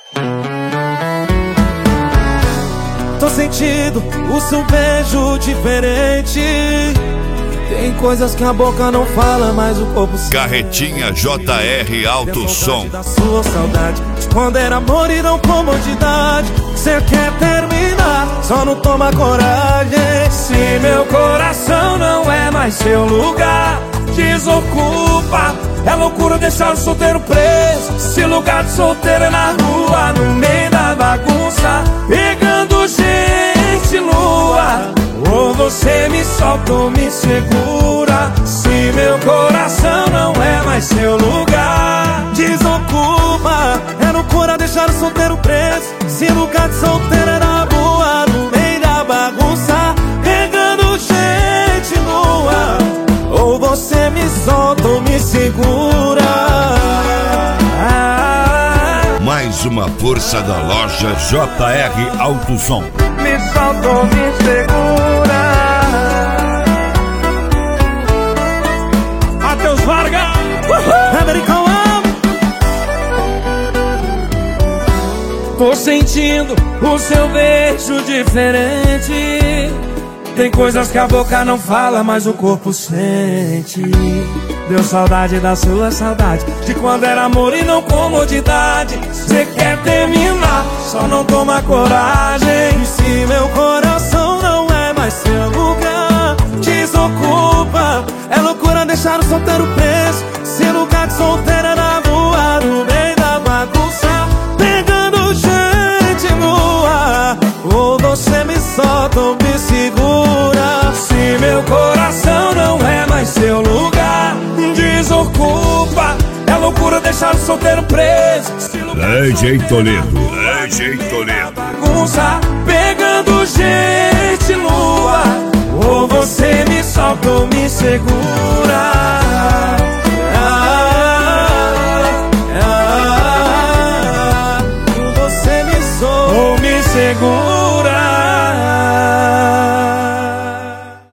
Tô sentindo o seu beijo diferente. Tem coisas que a boca não fala, mas o corpo sente. Carretinha JR Alto Som. Da sua saudade, de quando era amor e não comodidade. Cê quer terminar, só não toma coragem. Se meu coração não é mais seu lugar, desocupa. É loucura deixar o solteiro preso. Se lugar de solteiro é na rua, no meio da bagunça, pegando gente nua. Ou você me solta ou me segura. Se meu coração não é mais seu lugar, desocupa. É loucura deixar o solteiro preso. Se lugar de solteiro é na rua, no meio da bagunça, pegando gente nua. Ou você me solta ou me segura. Mais uma força da loja JR Alto Som. Me solta ou me segura. Matheus Vargas, American Love. Tô sentindo o seu beijo diferente. Tem coisas que a boca não fala, mas o corpo sente. Deu saudade da sua saudade, de quando era amor e não comodidade. Cê quer terminar, só não toma coragem. E se meu coração não é mais seu lugar, desocupa. É loucura deixar o solteiro preso. Se lugar de solteiro é na rua, no meio da bagunça, pegando gente nua. Ou você me solta ou me segura. Se meu coração não é mais seu lugar, desocupa. É loucura deixar o solteiro preso. DJ Toledo, DJ Toledo. Bagunça, pegando gente nua. Ou você me solta ou me segura.